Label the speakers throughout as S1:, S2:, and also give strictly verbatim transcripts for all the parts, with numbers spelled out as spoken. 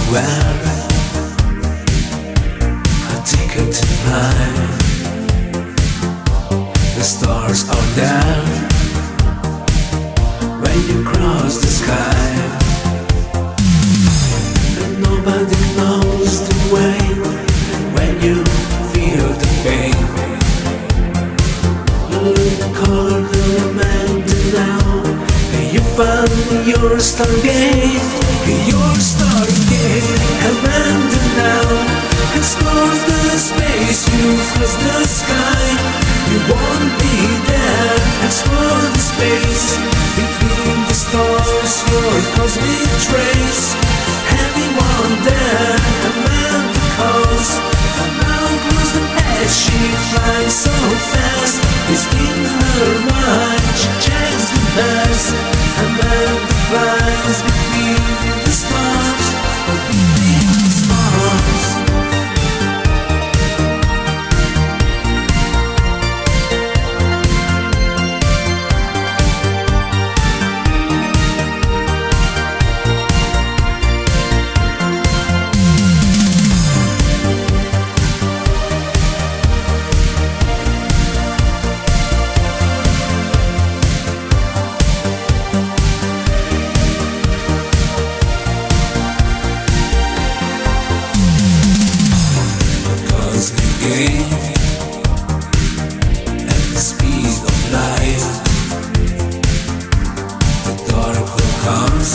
S1: wear a ticket to fly. The stars are there when you cross the sky, and nobody knows the way when you feel the pain. The color of the mountain now, and you found your stargate, your stargate. Abandon now, explore the space, you cross the sky. You won't be there, explore the space between the stars, your cosmic trace. Anyone there, a man to cause, a man close the edge, she flies so fast. It's in her mind, she checks the best. A man that flies between the stars, between the stars. At the speed of light, the dark will comes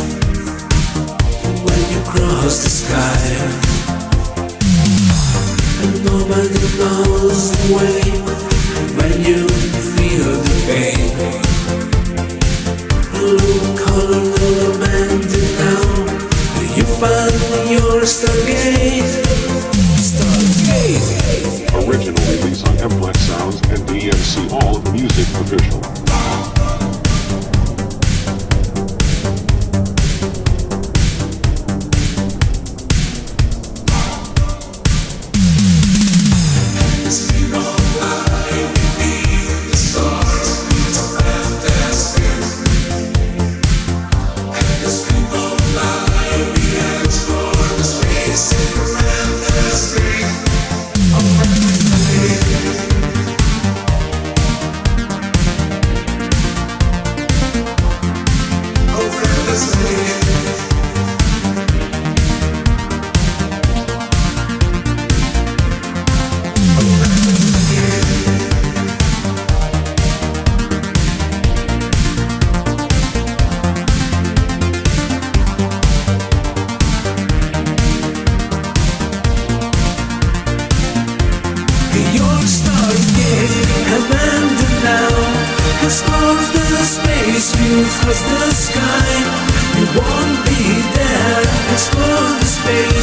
S1: when you cross the sky, and nobody knows the way when you feel the pain. Blue color of man now, you find your stargate.
S2: Original release on Mplex Sounds and D M C All Music Official.
S1: Explore the space, you cross the sky. You won't be there. Explore the space.